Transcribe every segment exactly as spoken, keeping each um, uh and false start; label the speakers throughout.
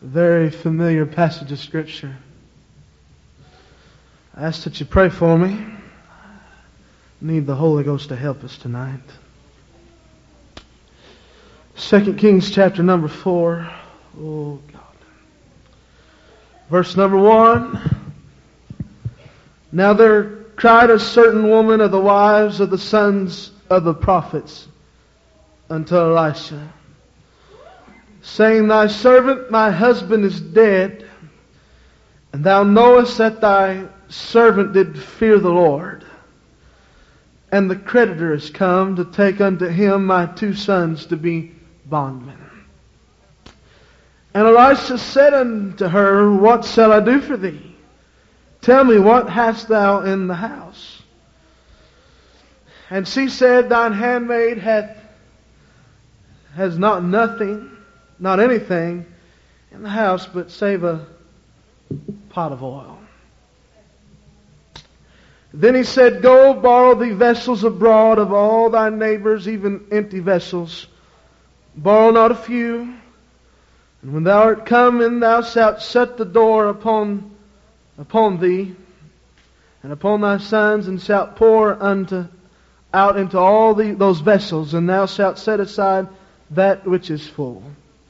Speaker 1: A very familiar passage of Scripture. I ask that you pray for me. I need the Holy Ghost to help us tonight. Second Kings chapter number four. Oh God. Verse number one. Now there cried a certain woman of the wives of the sons of the prophets unto Elisha, saying, Thy servant my husband is dead, and thou knowest that thy servant did fear the Lord, and the creditor is come to take unto him my two sons to be bondmen. And Elisha said unto her, What shall I do for thee? Tell me, what hast thou in the house? And she said, Thine handmaid hath has not nothing, not anything in the house but save a pot of oil. Then he said, Go, borrow thee vessels abroad of all thy neighbors, even empty vessels. Borrow not a few. And when thou art come in, thou shalt shut the door upon upon thee and upon thy sons, and shalt pour unto out into all the, those vessels, and thou shalt set aside that which is full.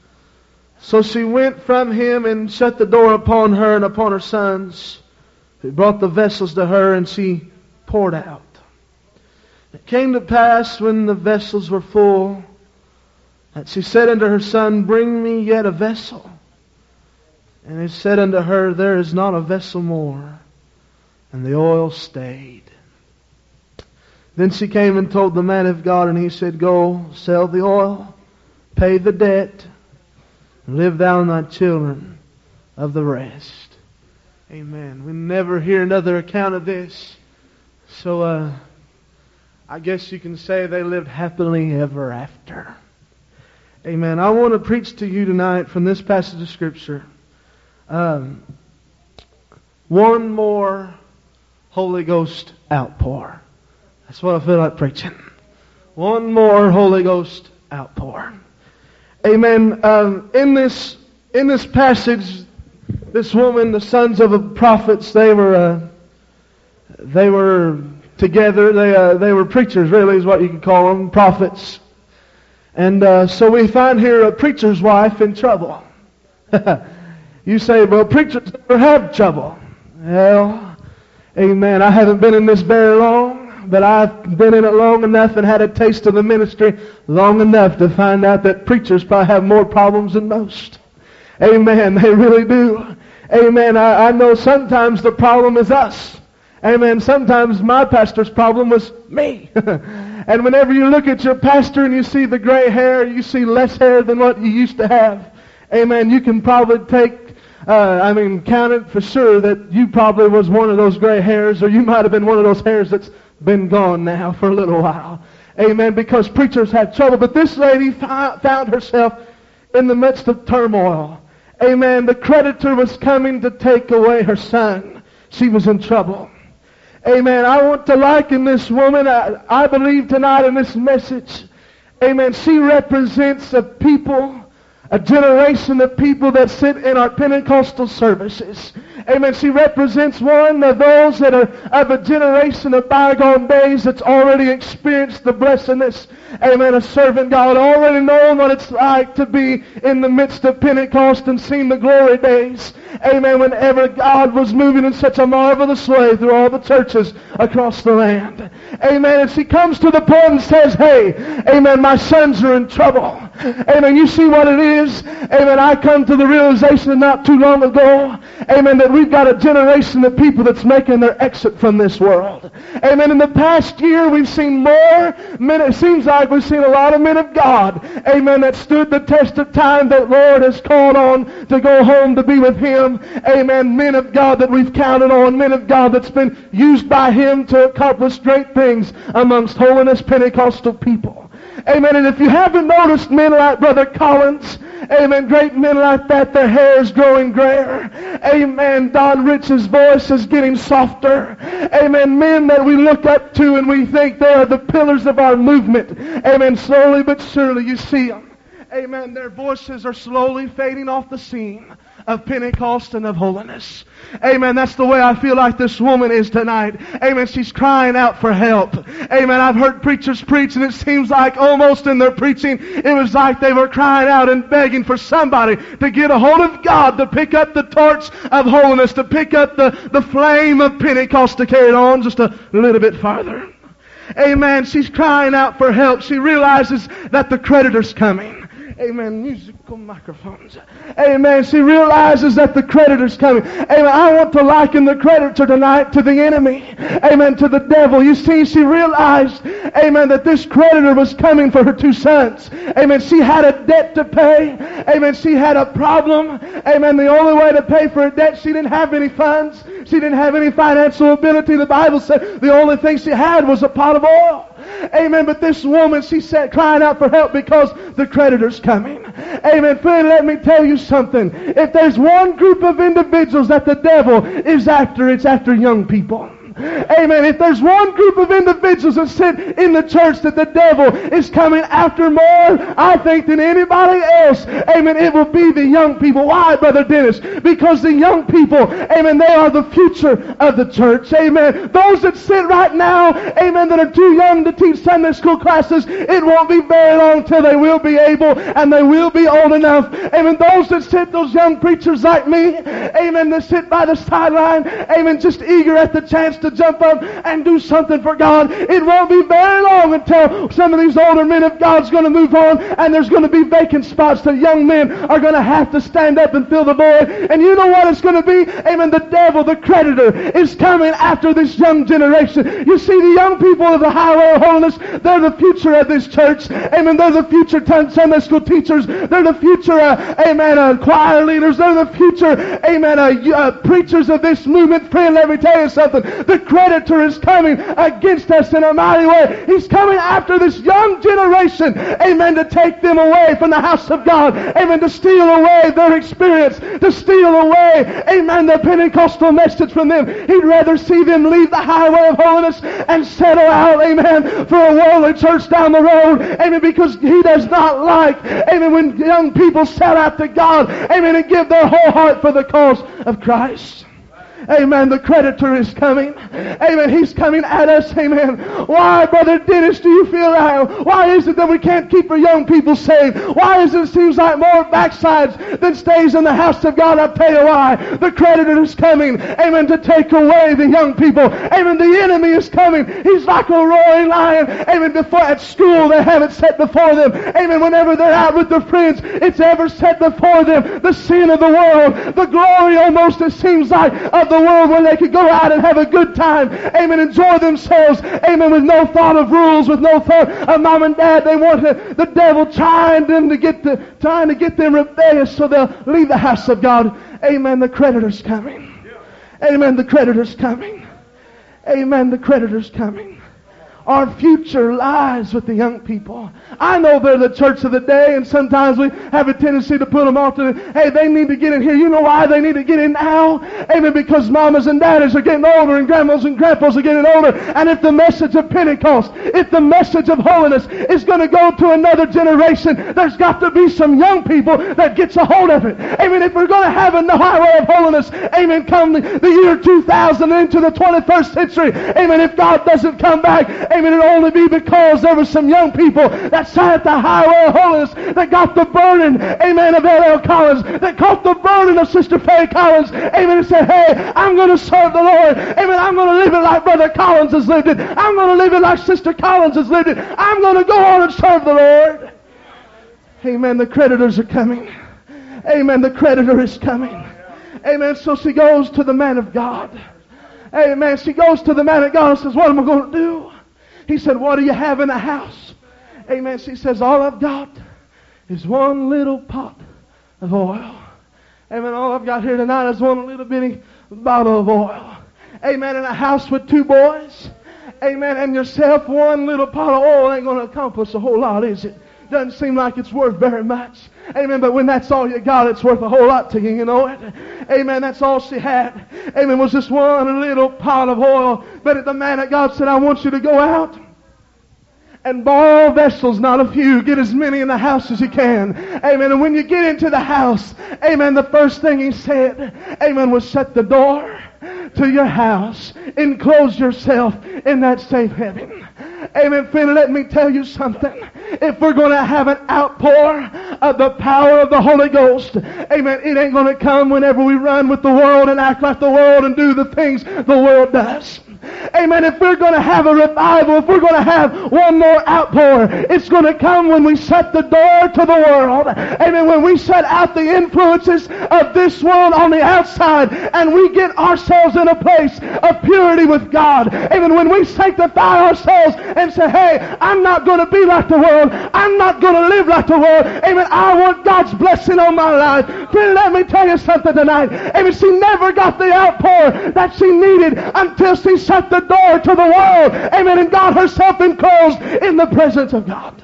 Speaker 1: So she went from him and shut the door upon her and upon her sons. He brought the vessels to her, and she poured out. It came to pass, when the vessels were full, that she said unto her son, Bring me yet a vessel. And he said unto her, There is not a vessel more. And the oil stayed. Then she came and told the man of God, and he said, Go, sell the oil, pay the debt, and live thou and thy children of the rest. Amen. We never hear another account of this. So uh, I guess you can say they lived happily ever after. Amen. I want to preach to you tonight from this passage of Scripture. Um, one more Holy Ghost outpour. That's what I feel like preaching. One more Holy Ghost outpour. Amen. Um, in this in this passage, this woman, the sons of the prophets, they were uh, they were together. They uh, they were preachers, really, is what you could call them, prophets. And uh, so we find here a preacher's wife in trouble. You say, well, preachers never have trouble. Well, amen. I haven't been in this very long, but I've been in it long enough and had a taste of the ministry long enough to find out that preachers probably have more problems than most. Amen. They really do. Amen. I, I know sometimes the problem is us. Amen. Sometimes my pastor's problem was me. And whenever you look at your pastor and you see the gray hair, you see less hair than what you used to have. Amen. You can probably take, uh, I mean, count it for sure that you probably was one of those gray hairs, or you might have been one of those hairs that's been gone now for a little while. Amen. Because preachers have trouble. But this lady found herself in the midst of turmoil. Amen. The creditor was coming to take away her son. She was in trouble. Amen. I want to liken this woman, I, I believe tonight in this message. Amen. She represents a people, a generation of people that sit in our Pentecostal services. Amen. She represents one of those that are of a generation of bygone days that's already experienced the blessedness. Amen. Of serving God, already known what it's like to be in the midst of Pentecost and seen the glory days. Amen. Whenever God was moving in such a marvelous way through all the churches across the land. Amen. And she comes to the point and says, Hey, amen, my sons are in trouble. Amen. You see what it is? Amen. I come to the realization not too long ago, amen, that we've got a generation of people that's making their exit from this world. Amen. In the past year, we've seen more men. It seems like we've seen a lot of men of God, amen, that stood the test of time that Lord has called on to go home to be with Him. Amen. Men of God that we've counted on. Men of God that's been used by Him to accomplish great things amongst holiness Pentecostal people. Amen. And if you haven't noticed men like Brother Collins, amen, great men like that, their hair is growing grayer. Amen. Don Rich's voice is getting softer. Amen. Men that we look up to and we think they are the pillars of our movement. Amen. Slowly but surely you see them. Amen. Their voices are slowly fading off the scene of Pentecost and of holiness. Amen. That's the way I feel like this woman is tonight. Amen. She's crying out for help. Amen. I've heard preachers preach, and it seems like almost in their preaching, it was like they were crying out and begging for somebody to get a hold of God, to pick up the torch of holiness, to pick up the, the flame of Pentecost, to carry it on just a little bit farther. Amen. She's crying out for help. She realizes that the creditor's coming. Amen. Musical microphones. Amen. She realizes that the creditor's coming. Amen. I want to liken the creditor tonight to the enemy. Amen. To the devil. You see, she realized, amen, that this creditor was coming for her two sons. Amen. She had a debt to pay. Amen. She had a problem. Amen. The only way to pay for a debt, she didn't have any funds. She didn't have any financial ability. The Bible said the only thing she had was a pot of oil. Amen. But this woman, she said, crying out for help because the creditor's coming. Amen. Friend, let me tell you something. If there's one group of individuals that the devil is after, it's after young people. Amen. If there's one group of individuals that sit in the church that the devil is coming after more, I think, than anybody else, amen, it will be the young people. Why, Brother Dennis? Because the young people, amen, they are the future of the church. Amen. Those that sit right now, amen, that are too young to teach Sunday school classes, it won't be very long till they will be able and they will be old enough. Amen. Those that sit, those young preachers like me, amen, that sit by the sideline, amen, just eager at the chance to jump up and do something for God. It won't be very long until some of these older men of God's going to move on, and there's going to be vacant spots that young men are going to have to stand up and fill the void. And you know what it's going to be? Amen. The devil, the creditor, is coming after this young generation. You see, the young people of the highway of holiness, they're the future of this church. Amen. They're the future Sunday school teachers. They're the future, uh, amen, uh, choir leaders. They're the future, amen, uh, uh, preachers of this movement. Friend, let me tell you something. The creditor is coming against us in a mighty way. He's coming after this young generation, amen, to take them away from the house of God, amen, to steal away their experience, to steal away, amen, the Pentecostal message from them. He'd rather see them leave the highway of holiness and settle out, amen, for a worldly church down the road, amen, because he does not like, amen, when young people sell out to God, amen, and give their whole heart for the cause of Christ. Amen. The creditor is coming. Amen. He's coming at us. Amen. Why, Brother Dennis, do you feel like, why is it that we can't keep our young people saved? Why is it, it seems like more backsides than stays in the house of God? I'll tell you why. The creditor is coming. Amen. To take away the young people. Amen. The enemy is coming. He's like a roaring lion. Amen. Before at school, they have it set before them. Amen. Whenever they're out with their friends, it's ever set before them. The sin of the world. The glory almost, it seems like, of the world, where they could go out and have a good time, amen, enjoy themselves, amen, with no thought of rules, with no thought of mom and dad. They want to, the devil trying them to get the, trying to get them rebellious so they'll leave the house of God. Amen. The creditor's coming. Amen. The creditor's coming. Amen. The creditor's coming. Our future lies with the young people. I know they're the church of the day, and sometimes we have a tendency to put them off to, hey, they need to get in here. You know why they need to get in now? Amen. Because mamas and daddies are getting older, and grandmas and grandpas are getting older. And if the message of Pentecost, if the message of holiness is going to go to another generation, there's got to be some young people that gets a hold of it. Amen. If we're going to have a highway of holiness, amen, come the, the year two thousand into the twenty-first century, amen, if God doesn't come back, amen, it'll only be because there were some young people that sat at the highway of holiness that got the burden, amen, of L L Collins, that caught the burden of Sister Faye Collins, amen, and said, hey, I'm going to serve the Lord, amen, I'm going to live it like Brother Collins has lived it, I'm going to live it like Sister Collins has lived it, I'm going to go on and serve the Lord. Amen, the creditors are coming. Amen, the creditor is coming. Amen, so she goes to the man of God. Amen, she goes to the man of God and says, what am I going to do? He said, what do you have in the house? Amen. She says, all I've got is one little pot of oil. Amen. All I've got here tonight is one little bitty bottle of oil. Amen. In a house with two boys. Amen. And yourself, one little pot of oil ain't going to accomplish a whole lot, is it? Doesn't seem like it's worth very much. Amen. But when that's all you got, it's worth a whole lot to you, you know it. Amen. That's all she had. Amen. Was just one little pot of oil. But the man of God said, I want you to go out and borrow vessels, not a few. Get as many in the house as you can. Amen. And when you get into the house, amen, the first thing he said, amen, was shut the door to your house. Enclose yourself in that safe haven. Amen. Friend, let me tell you something. If we're going to have an outpour of the power of the Holy Ghost, amen, it ain't going to come whenever we run with the world and act like the world and do the things the world does. Amen. If we're going to have a revival, if we're going to have one more outpour, it's going to come when we shut the door to the world. Amen. When we shut out the influences of this world on the outside and we get ourselves in a place of purity with God. Amen. When we sanctify ourselves and say, hey, I'm not going to be like the world. I'm not going to live like the world. Amen. I want God's blessing on my life. Friend, let me tell you something tonight. Amen. She never got the outpour that she needed until she shut the door to the world. Amen. And got herself enclosed in the presence of God.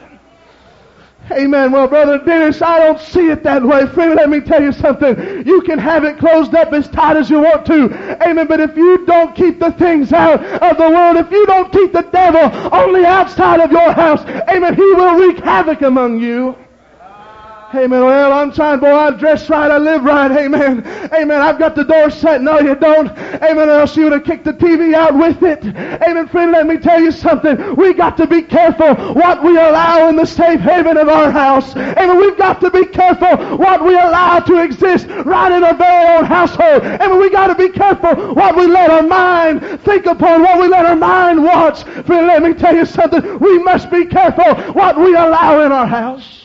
Speaker 1: Amen. Well, Brother Dennis, I don't see it that way. Friend, let me tell you something. You can have it closed up as tight as you want to. Amen. But if you don't keep the things out of the world, if you don't keep the devil on the outside of your house, amen, he will wreak havoc among you. Amen. Well, I'm trying, boy, I dress right, I live right. Amen. Amen. I've got the door shut. No, you don't. Amen. Or else you would have kicked the T V out with it. Amen. Friend, let me tell you something. We got to be careful what we allow in the safe haven of our house. Amen. We've got to be careful what we allow to exist right in our very own household. Amen. We got to be careful what we let our mind think upon, what we let our mind watch. Friend, let me tell you something. We must be careful what we allow in our house.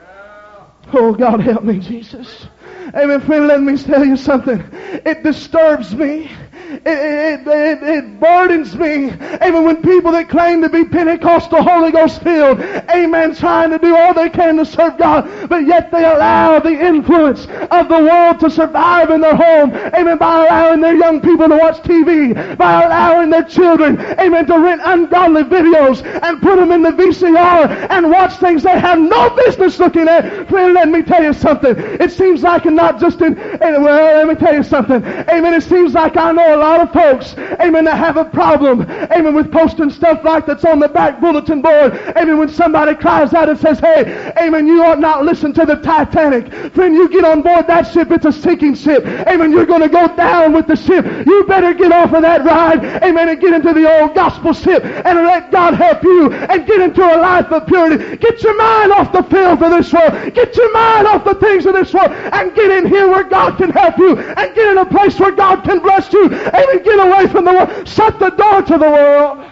Speaker 1: Oh, God, help me, Jesus. Amen, friend, let me tell you something. It disturbs me. It, it, it, it burdens me. Amen, when people that claim to be Pentecostal, Holy Ghost filled, amen, trying to do all they can to serve God, but yet they allow the influence of the world to survive in their home. Amen, by allowing their young people to watch T V, by allowing their children, amen, to rent ungodly videos and put them in the V C R and watch things they have no business looking at. Friend, let me tell you something. It seems like, and not just in, well, let me tell you something. Amen, it seems like I know a lot of folks, amen, that have a problem, amen, with posting stuff like that's on the back bulletin board. Amen, when somebody cries out and says, hey, amen, you ought not listen to the Titanic. Friend, you get on board that ship, it's a sinking ship. Amen, you're going to go down with the ship. You better get off of that ride, amen, and get into the old gospel ship and let God help you and get into a life of purity. Get your mind off the filth of this world. Get your mind off the things of this world and get in here where God can help you and get in a place where God can bless you. Amen, get away from the world. Shut the door to the world.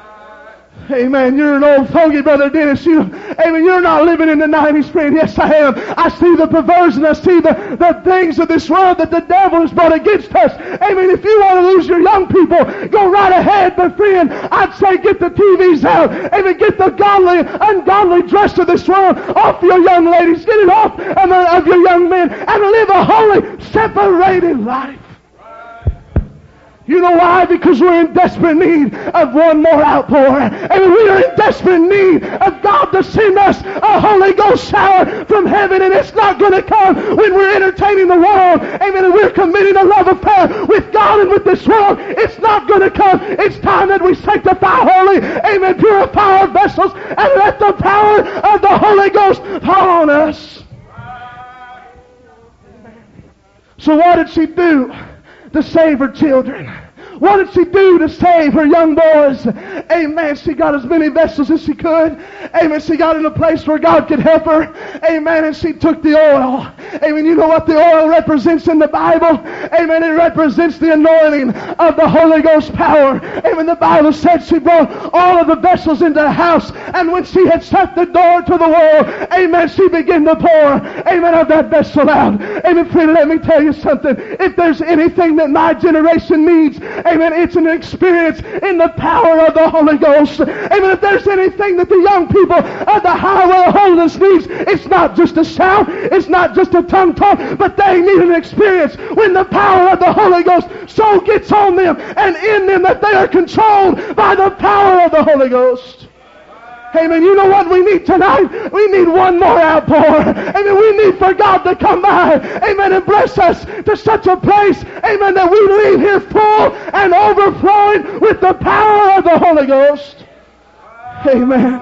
Speaker 1: Amen. You're an old fogey, Brother Dennis. You, amen. You're not living in the nineties, friend. Yes, I am. I see the perversion. I see the, the things of this world that the devil has brought against us. Amen. If you want to lose your young people, go right ahead. But friend, I'd say get the T Vs out. Amen. Get the godly, ungodly dress of this world off your young ladies. Get it off of, of your young men and live a holy, separated life. You know why? Because we're in desperate need of one more outpour. And we are in desperate need of God to send us a Holy Ghost shower from heaven. And it's not going to come when we're entertaining the world. Amen. And we're committing a love affair with God and with this world. It's not going to come. It's time that we sanctify holy. Amen. Purify our vessels and let the power of the Holy Ghost fall on us. So what did she do to save her children? What did she do to save her young boys? Amen. She got as many vessels as she could. Amen. She got in a place where God could help her. Amen. And she took the oil. Amen. You know what the oil represents in the Bible? Amen. It represents the anointing of the Holy Ghost power. Amen. The Bible said she brought all of the vessels into the house. And when she had shut the door to the world, amen, she began to pour, amen, of that vessel out. Amen. Friend, let me tell you something. If there's anything that my generation needs, amen, it's an experience in the power of the Holy Ghost. Amen. If there's anything that the young people of the highway of holiness needs, it's not just a shout, it's not just a tongue talk, but they need an experience when the power of the Holy Ghost so gets on them and in them that they are controlled by the power of the Holy Ghost. Amen. You know what we need tonight? We need one more outpour. Amen. We need for God to come by. Amen. And bless us to such a place. Amen. That we leave here full and overflowing with the power of the Holy Ghost. Amen.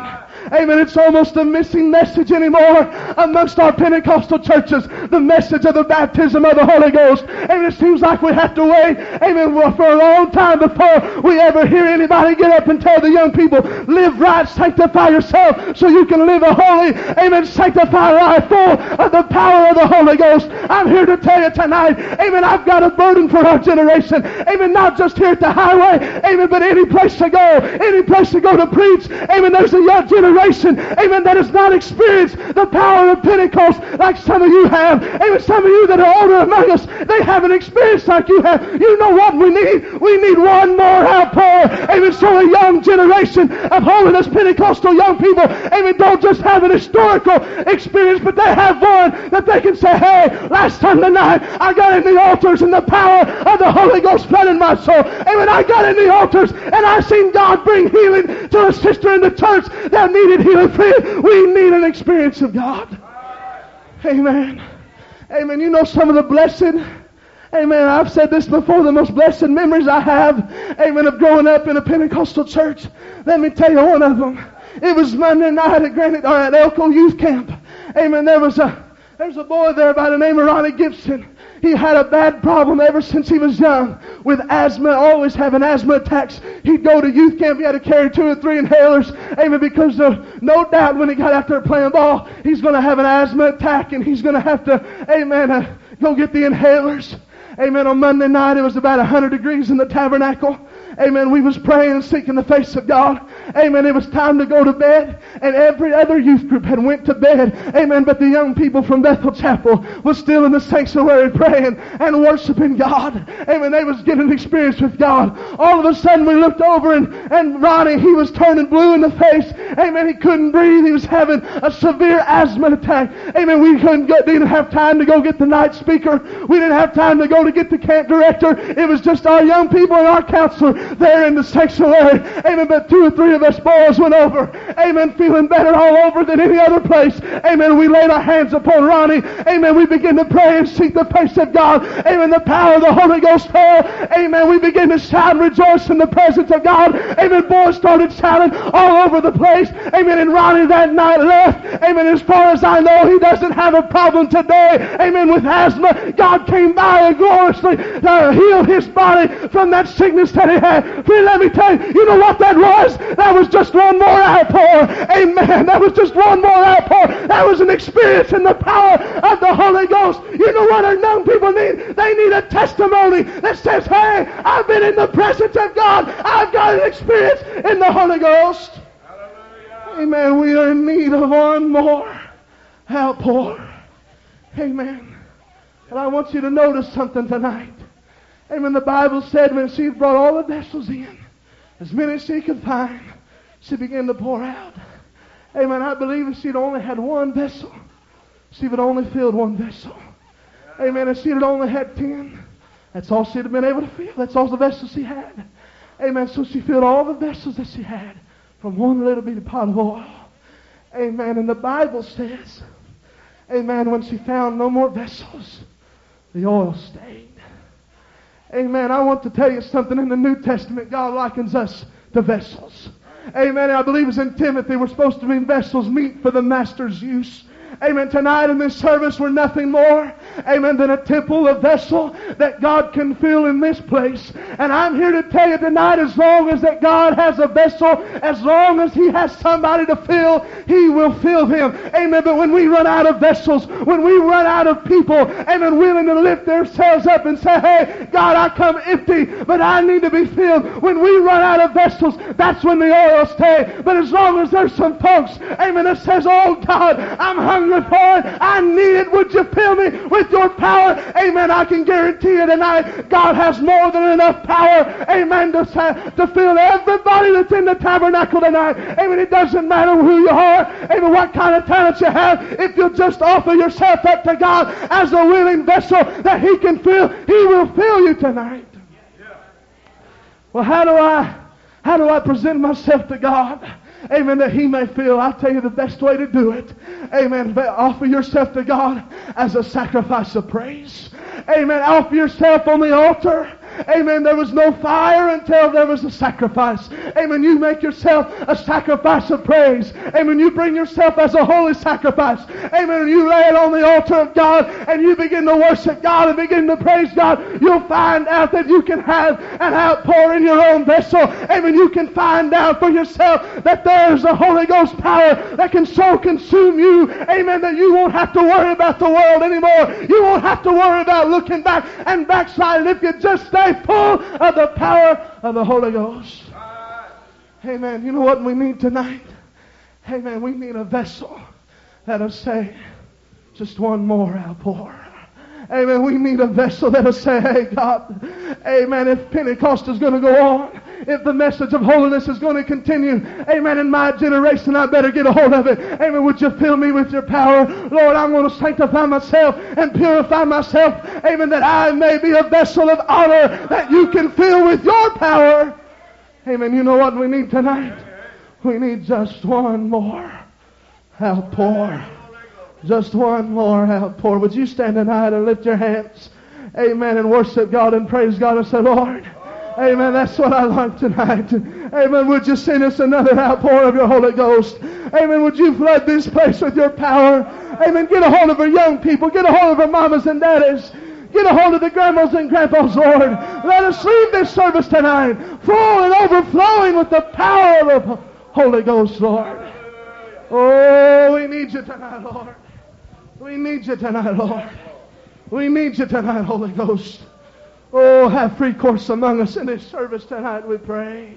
Speaker 1: Amen. It's almost a missing message anymore amongst our Pentecostal churches. The message of the baptism of the Holy Ghost. Amen. It seems like we have to wait, amen, for a long time before we ever hear anybody get up and tell the young people, live right, sanctify yourself so you can live a holy, amen, sanctified life full of the power of the Holy Ghost. I'm here to tell you tonight, amen, I've got a burden for our generation. Amen, not just here at the highway, amen, but any place to go, any place to go to preach. Amen, there's a young generation, amen, that has not experienced the power of Pentecost like some of you have. Amen, some of you that are older among us, they haven't experienced like you have. You know what we need? We need one more outpour. Amen, so a young generation of holiness Pentecostal young people, amen, don't just have an historical experience, but they have one that they can say, hey, last time tonight I got in the altars and the power of the Holy Ghost flooded my soul. Amen, I got in the altars and I seen God bring healing to a sister in the church that needed healing. Friend, we need an experience of God. Amen. Amen. You know some of the blessed, amen, I've said this before, the most blessed memories I have, amen, of growing up in a Pentecostal church. Let me tell you one of them. It was Monday night at Granite, or at Elko Youth Camp. Amen. There was a there's a boy there by the name of Ronnie Gibson. He had a bad problem ever since he was young with asthma, always having asthma attacks. He'd go to youth camp, he had to carry two or three inhalers. Amen, because uh, no doubt when he got out there playing ball, he's going to have an asthma attack and he's going to have to, amen, uh, go get the inhalers. Amen, on Monday night it was about one hundred degrees in the tabernacle. Amen, we was praying and seeking the face of God. Amen, it was time to go to bed. And every other youth group had went to bed. Amen, but the young people from Bethel Chapel was still in the sanctuary praying and worshiping God. Amen, they was getting experience with God. All of a sudden we looked over and, and Ronnie, he was turning blue in the face. Amen, he couldn't breathe. He was having a severe asthma attack. Amen, we couldn't go, didn't have time to go get the night speaker. We didn't have time to go to get the camp director. It was just our young people and our counselor there in the sanctuary. Amen, but two or three of us boys went over. Amen, feeling better all over than any other place. Amen, we laid our hands upon Ronnie. Amen, we began to pray and seek the face of God. Amen, the power of the Holy Ghost fell. Amen, we began to shout and rejoice in the presence of God. Amen, boys started shouting all over the place. Amen, and Ronnie that night left. Amen, as far as I know, he doesn't have a problem today. Amen, with asthma. God came by and gloriously uh, healed his body from that sickness that he had. Friend, let me tell you, you know what that was? That was just one more outpour. Amen. That was just one more outpour. That was an experience in the power of the Holy Ghost. You know what our young people need? They need a testimony that says, hey, I've been in the presence of God. I've got an experience in the Holy Ghost. Hallelujah. Amen. We are in need of one more outpour. Amen. And I want you to notice something tonight. Amen. The Bible said when she brought all the vessels in, as many as she could find, she began to pour out. Amen. I believe if she'd only had one vessel, she would only filled one vessel. Amen. If she'd only had ten, that's all she'd have been able to fill. That's all the vessels she had. Amen. So she filled all the vessels that she had from one little bitty pot of oil. Amen. And the Bible says, amen, when she found no more vessels, the oil stayed. Amen. I want to tell you something. In the New Testament, God likens us to vessels. Amen. I believe it's in Timothy. We're supposed to be vessels meet for the Master's use. Amen. Tonight in this service, we're nothing more, amen, than a temple, a vessel that God can fill in this place. And I'm here to tell you tonight, as long as that God has a vessel, as long as He has somebody to fill, He will fill them. Amen. But when we run out of vessels, when we run out of people, amen, willing to lift themselves up and say, hey, God, I come empty, but I need to be filled. When we run out of vessels, that's when the oil stays. But as long as there's some folks, amen, that says, oh God, I'm hungry for it, I need it, would you fill me with your power? Amen. I can guarantee you tonight, God has more than enough power, amen, to, to fill everybody that's in the tabernacle tonight. Amen. It doesn't matter who you are, amen, what kind of talents you have. If you'll just offer yourself up to God as a willing vessel that He can fill, He will fill you tonight. Well, how do I how do I present myself to God? Amen, that He may fill. I'll tell you the best way to do it. Amen. Offer yourself to God as a sacrifice of praise. Amen. Offer yourself on the altar. Amen. There was no fire until there was a sacrifice. Amen. You make yourself a sacrifice of praise. Amen. You bring yourself as a holy sacrifice. Amen. And you lay it on the altar of God and you begin to worship God and begin to praise God. You'll find out that you can have an outpour in your own vessel. Amen. You can find out for yourself that there's a Holy Ghost power that can so consume you. Amen. That you won't have to worry about the world anymore. You won't have to worry about looking back and backsliding if you just stay full of the power of the Holy Ghost. Amen. You know what we need tonight? Amen. We need a vessel that'll say, just one more outpour. Amen. We need a vessel that'll say, hey God, amen, if Pentecost is going to go on, if the message of holiness is going to continue, amen, in my generation, I better get a hold of it. Amen. Would you fill me with your power? Lord, I'm going to sanctify myself and purify myself. Amen. That I may be a vessel of honor that you can fill with your power. Amen. You know what we need tonight? We need just one more outpour. Just one more outpour. Would you stand tonight and lift your hands? Amen. And worship God and praise God and say, Lord, amen, that's what I like tonight. Amen. Would you send us another outpour of your Holy Ghost? Amen. Would you flood this place with your power? Amen. Get a hold of our young people. Get a hold of our mamas and daddies. Get a hold of the grandmas and grandpas, Lord. Let us leave this service tonight full and overflowing with the power of the Holy Ghost, Lord. Oh, we need you tonight, Lord. We need you tonight, Lord. We need you tonight, Holy Ghost. Oh, have free course among us in this service tonight, we pray.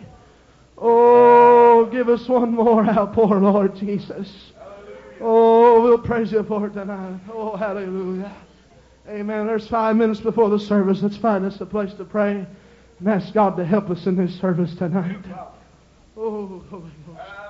Speaker 1: Oh, give us one more outpour, Lord Jesus. Oh, we'll praise you for it tonight. Oh, hallelujah. Amen. There's five minutes before the service. Let's find us a place to pray and ask God to help us in this service tonight. Oh, Holy Ghost.